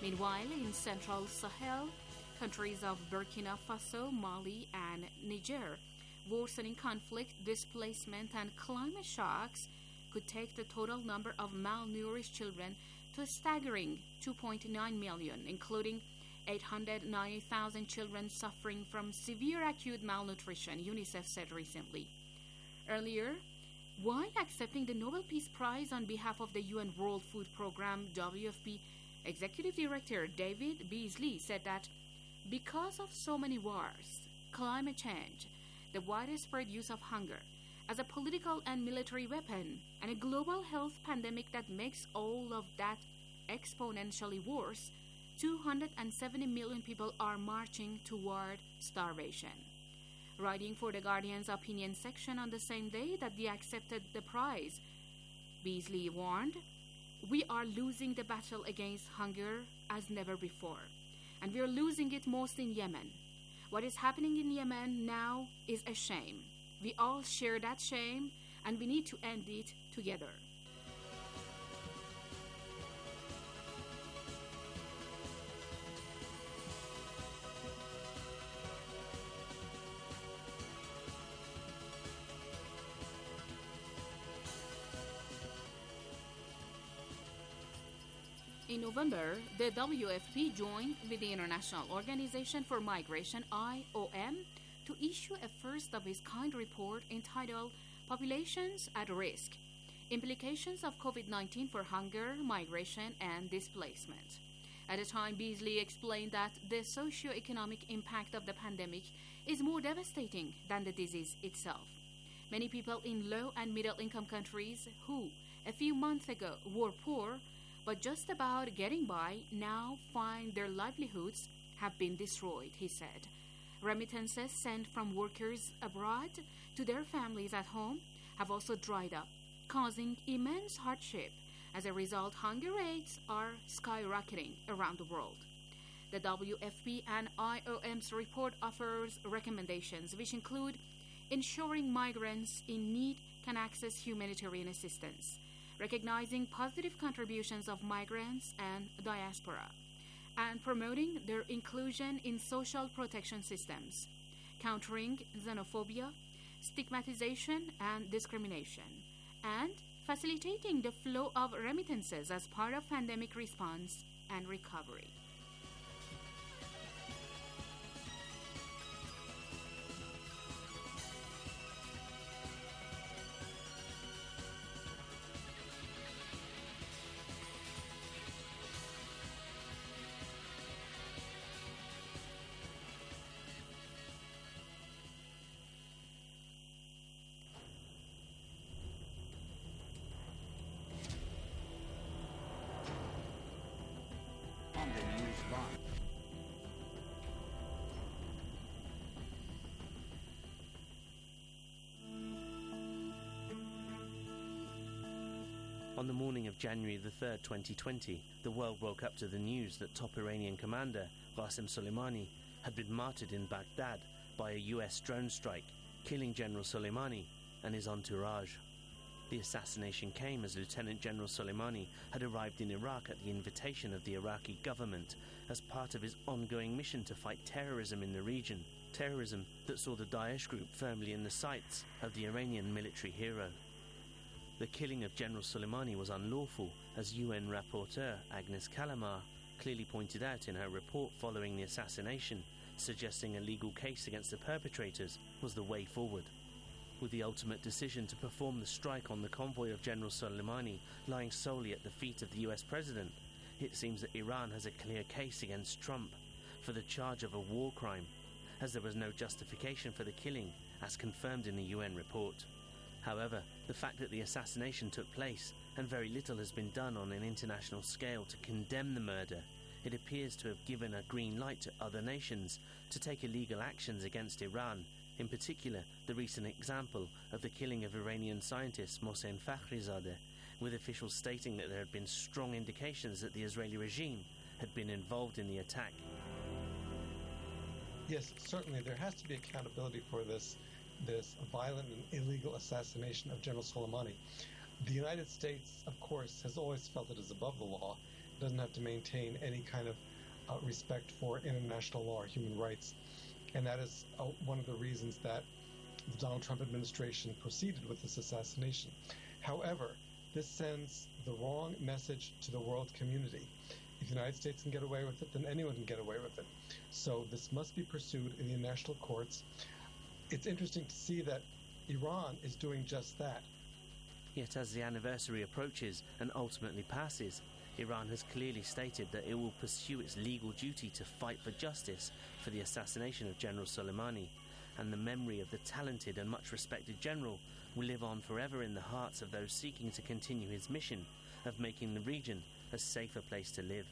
Meanwhile, in central Sahel, countries of Burkina Faso, Mali, and Niger, worsening conflict, displacement, and climate shocks could take the total number of malnourished children to a staggering 2.9 million, including 890,000 children suffering from severe acute malnutrition, UNICEF said recently. Earlier, while accepting the Nobel Peace Prize on behalf of the UN World Food Programme, WFP Executive Director David Beasley said that because of so many wars, climate change, the widespread use of hunger as a political and military weapon, and a global health pandemic that makes all of that exponentially worse, 270 million people are marching toward starvation. Writing for The Guardian's opinion section on the same day that they accepted the prize, Beasley warned, "We are losing the battle against hunger as never before, and we are losing it most in Yemen. What is happening in Yemen now is a shame. We all share that shame, and we need to end it together." In November, the WFP joined with the International Organization for Migration, IOM, to issue a first-of-its-kind report entitled Populations at Risk: Implications of COVID-19 for Hunger, Migration, and Displacement. At the time, Beasley explained that the socio-economic impact of the pandemic is more devastating than the disease itself. Many people in low- and middle-income countries who, a few months ago, were poor but just about getting by, now find their livelihoods have been destroyed, he said. Remittances sent from workers abroad to their families at home have also dried up, causing immense hardship. As a result, hunger rates are skyrocketing around the world. The WFP and IOM's report offers recommendations which include ensuring migrants in need can access humanitarian assistance, recognizing positive contributions of migrants and diaspora, and promoting their inclusion in social protection systems, countering xenophobia, stigmatization, and discrimination, and facilitating the flow of remittances as part of pandemic response and recovery. On the morning of January the 3rd, 2020, the world woke up to the news that top Iranian commander Qasem Soleimani had been martyred in Baghdad by a US drone strike, killing General Soleimani and his entourage. The assassination came as Lieutenant General Soleimani had arrived in Iraq at the invitation of the Iraqi government as part of his ongoing mission to fight terrorism in the region, terrorism that saw the Daesh group firmly in the sights of the Iranian military hero. The killing of General Soleimani was unlawful, as UN rapporteur Agnes Kalamar clearly pointed out in her report following the assassination, suggesting a legal case against the perpetrators was the way forward. With the ultimate decision to perform the strike on the convoy of General Soleimani lying solely at the feet of the US president, it seems that Iran has a clear case against Trump for the charge of a war crime, as there was no justification for the killing, as confirmed in the UN report. However, the fact that the assassination took place and very little has been done on an international scale to condemn the murder, it appears to have given a green light to other nations to take illegal actions against Iran, in particular the recent example of the killing of Iranian scientist Mohsen Fakhrizadeh, with officials stating that there had been strong indications that the Israeli regime had been involved in the attack. Yes, certainly there has to be accountability for this violent and illegal assassination of General Soleimani. The United States, of course, has always felt it is above the law, doesn't have to maintain any kind of respect for international law or human rights. And that is one of the reasons that the Donald Trump administration proceeded with this assassination. However, this sends the wrong message to the world community. If the United States can get away with it, then anyone can get away with it. So this must be pursued in the international courts. It's interesting to see that Iran is doing just that. Yet as the anniversary approaches and ultimately passes, Iran has clearly stated that it will pursue its legal duty to fight for justice for the assassination of General Soleimani, and the memory of the talented and much respected general will live on forever in the hearts of those seeking to continue his mission of making the region a safer place to live.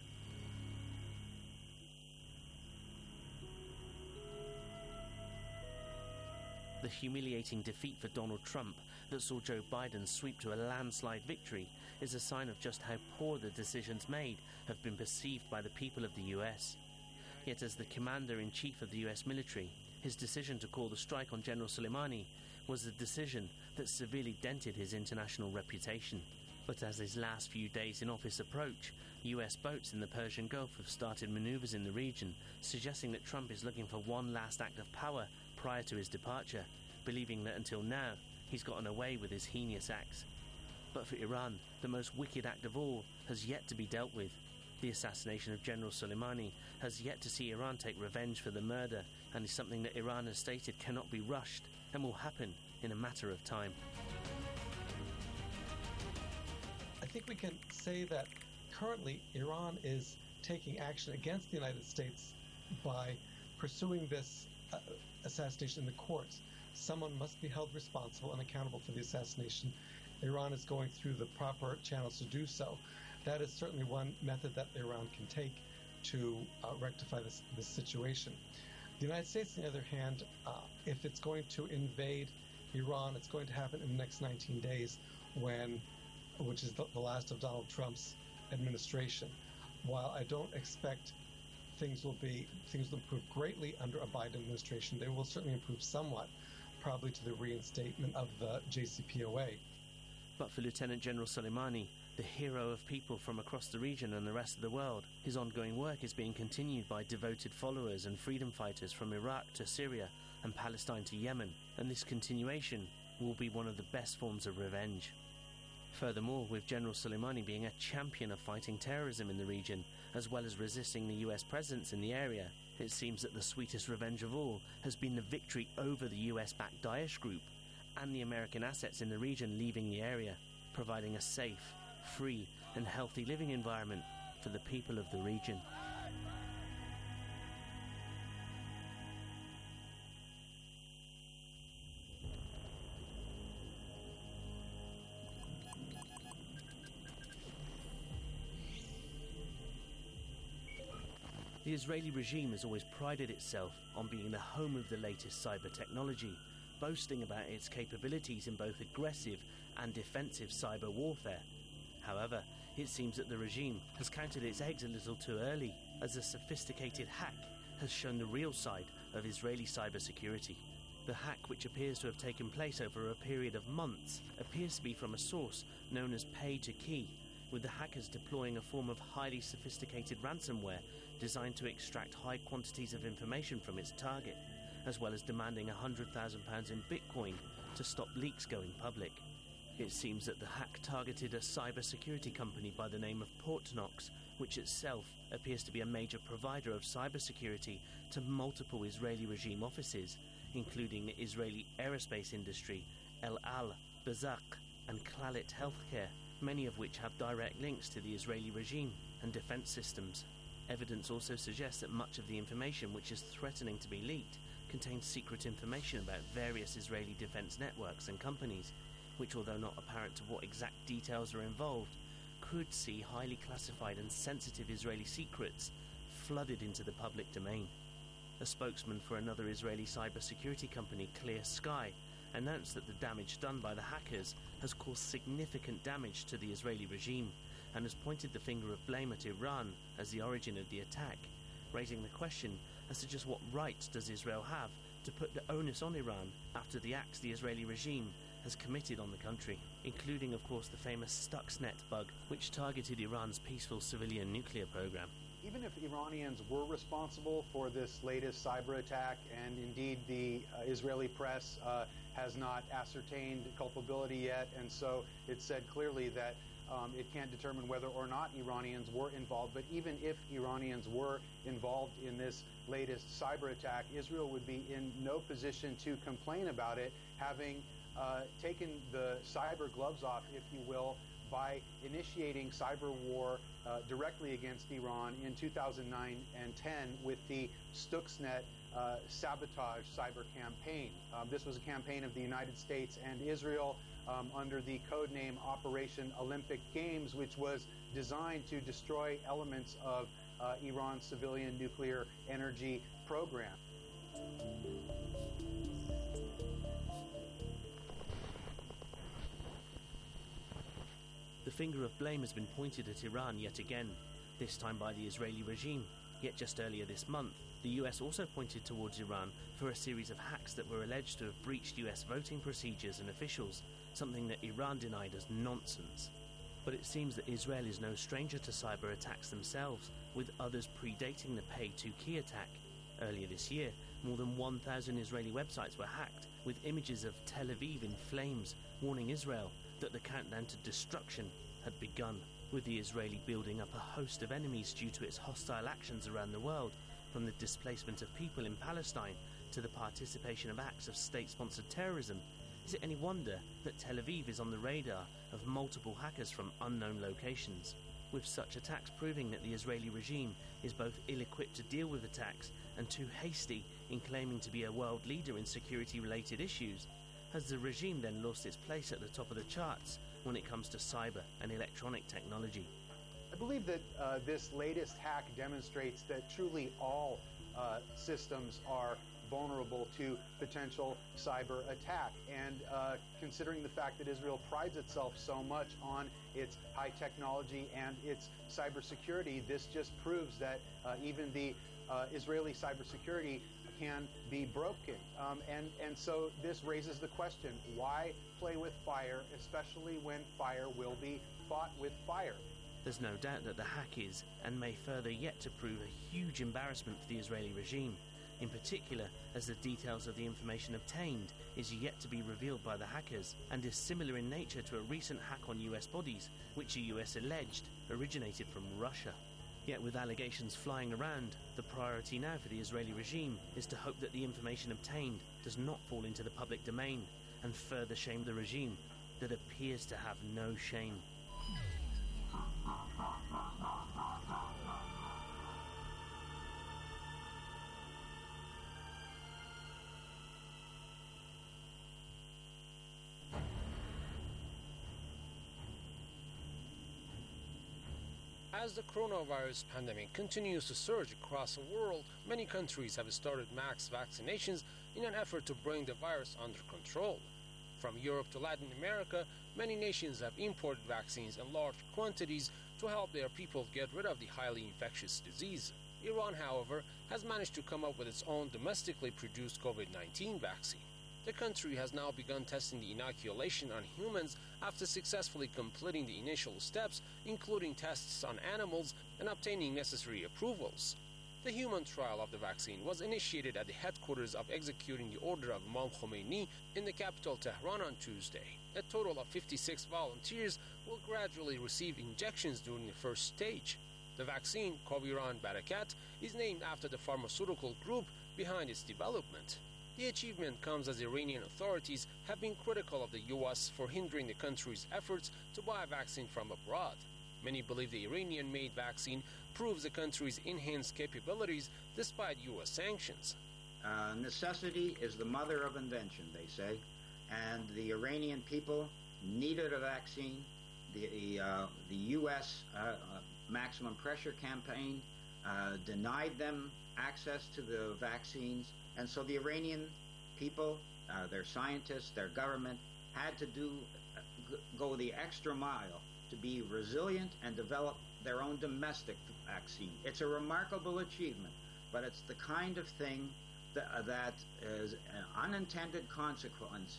The humiliating defeat for Donald Trump that saw Joe Biden sweep to a landslide victory is a sign of just how poor the decisions made have been perceived by the people of the US. Yet as the commander-in-chief of the US military, his decision to call the strike on General Soleimani was a decision that severely dented his international reputation. But as his last few days in office approach, US boats in the Persian Gulf have started maneuvers in the region, suggesting that Trump is looking for one last act of power prior to his departure, believing that until now he's gotten away with his heinous acts. But for Iran, the most wicked act of all has yet to be dealt with. The assassination of General Soleimani has yet to see Iran take revenge for the murder, and is something that Iran has stated cannot be rushed and will happen in a matter of time. I think we can say that currently Iran is taking action against the United States by pursuing this assassination in the courts. Someone must be held responsible and accountable for the assassination. Iran is going through the proper channels to do so. That is certainly one method that Iran can take to rectify this situation. The United States, on the other hand, if it's going to invade Iran, it's going to happen in the next 19 days, which is the last of Donald Trump's administration. While I don't expect things will improve greatly under a Biden administration, they will certainly improve somewhat, probably to the reinstatement of the JCPOA. But for Lieutenant General Soleimani, the hero of people from across the region and the rest of the world, his ongoing work is being continued by devoted followers and freedom fighters from Iraq to Syria and Palestine to Yemen, and this continuation will be one of the best forms of revenge. Furthermore, with General Soleimani being a champion of fighting terrorism in the region, as well as resisting the US presence in the area, it seems that the sweetest revenge of all has been the victory over the US-backed Daesh group and the American assets in the region leaving the area, providing a safe, free and healthy living environment for the people of the region. The Israeli regime has always prided itself on being the home of the latest cyber technology, boasting about its capabilities in both aggressive and defensive cyber warfare. However, it seems that the regime has counted its eggs a little too early, as a sophisticated hack has shown the real side of Israeli cybersecurity. The hack, which appears to have taken place over a period of months, appears to be from a source known as pay-to-key, with the hackers deploying a form of highly sophisticated ransomware designed to extract high quantities of information from its target, as well as demanding £100,000 in Bitcoin to stop leaks going public. It seems that the hack targeted a cybersecurity company by the name of Portnox, which itself appears to be a major provider of cybersecurity to multiple Israeli regime offices, including the Israeli aerospace industry, El Al, Bazak, and Clalit Healthcare, many of which have direct links to the Israeli regime and defense systems. Evidence also suggests that much of the information which is threatening to be leaked contains secret information about various Israeli defense networks and companies, which, although not apparent to what exact details are involved, could see highly classified and sensitive Israeli secrets flooded into the public domain. A spokesman for another Israeli cybersecurity company, Clear Sky, announced that the damage done by the hackers has caused significant damage to the Israeli regime, and has pointed the finger of blame at Iran as the origin of the attack, raising the question as to just what right does Israel have to put the onus on Iran after the acts the Israeli regime has committed on the country, including, of course, the famous Stuxnet bug, which targeted Iran's peaceful civilian nuclear program. Even if Iranians were responsible for this latest cyber attack, and indeed the Israeli press has not ascertained culpability yet, and so it said clearly that it can't determine whether or not Iranians were involved. But even if Iranians were involved in this latest cyber attack, Israel would be in no position to complain about it, having taken the cyber gloves off, if you will, by initiating cyber war directly against Iran in 2009 and 10 with the Stuxnet sabotage cyber campaign. This was a campaign of the United States and Israel under the codename Operation Olympic Games, which was designed to destroy elements of Iran's civilian nuclear energy program. The finger of blame has been pointed at Iran yet again, this time by the Israeli regime. Yet just earlier this month, the US also pointed towards Iran for a series of hacks that were alleged to have breached US voting procedures and officials, something that Iran denied as nonsense. But it seems that Israel is no stranger to cyber attacks themselves, with others predating the Pay-2-Key attack. Earlier this year, more than 1,000 Israeli websites were hacked, with images of Tel Aviv in flames, warning Israel that the countdown to destruction had begun, with the Israeli building up a host of enemies due to its hostile actions around the world, from the displacement of people in Palestine to the participation of acts of state-sponsored terrorism. Is it any wonder that Tel Aviv is on the radar of multiple hackers from unknown locations, with such attacks proving that the Israeli regime is both ill-equipped to deal with attacks and too hasty in claiming to be a world leader in security-related issues? Has the regime then lost its place at the top of the charts when it comes to cyber and electronic technology? I believe that this latest hack demonstrates that truly all systems are vulnerable to potential cyber attack. And considering the fact that Israel prides itself so much on its high technology and its cybersecurity, this just proves that even the Israeli cybersecurity can be broken. And so this raises the question, why play with fire, especially when fire will be fought with fire? There's no doubt that the hack is, and may further yet to prove, a huge embarrassment for the Israeli regime, in particular as the details of the information obtained is yet to be revealed by the hackers, and is similar in nature to a recent hack on US bodies, which the US alleged originated from Russia. Yet with allegations flying around, the priority now for the Israeli regime is to hope that the information obtained does not fall into the public domain and further shame the regime that appears to have no shame. As the coronavirus pandemic continues to surge across the world, many countries have started mass vaccinations in an effort to bring the virus under control. From Europe to Latin America, many nations have imported vaccines in large quantities to help their people get rid of the highly infectious disease. Iran, however, has managed to come up with its own domestically produced COVID-19 vaccine. The country has now begun testing the inoculation on humans after successfully completing the initial steps, including tests on animals and obtaining necessary approvals. The human trial of the vaccine was initiated at the headquarters of executing the order of Imam Khomeini in the capital Tehran on Tuesday. A total of 56 volunteers will gradually receive injections during the first stage. The vaccine, Coviran Barakat, is named after the pharmaceutical group behind its development. The achievement comes as Iranian authorities have been critical of the U.S. for hindering the country's efforts to buy a vaccine from abroad. Many believe the Iranian-made vaccine proves the country's enhanced capabilities despite U.S. sanctions. Necessity is the mother of invention, they say, and the Iranian people needed a vaccine. The U.S. maximum pressure campaign denied them access to the vaccines. And so the Iranian people, their scientists, their government, had to go the extra mile to be resilient and develop their own domestic vaccine. It's a remarkable achievement, but it's the kind of thing that is an unintended consequence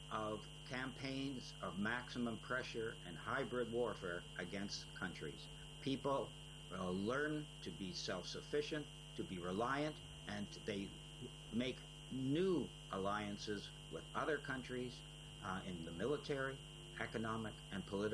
of campaigns of maximum pressure and hybrid warfare against countries. People will learn to be self-sufficient, to be reliant, and they make new alliances with other countries in the military, economic, and political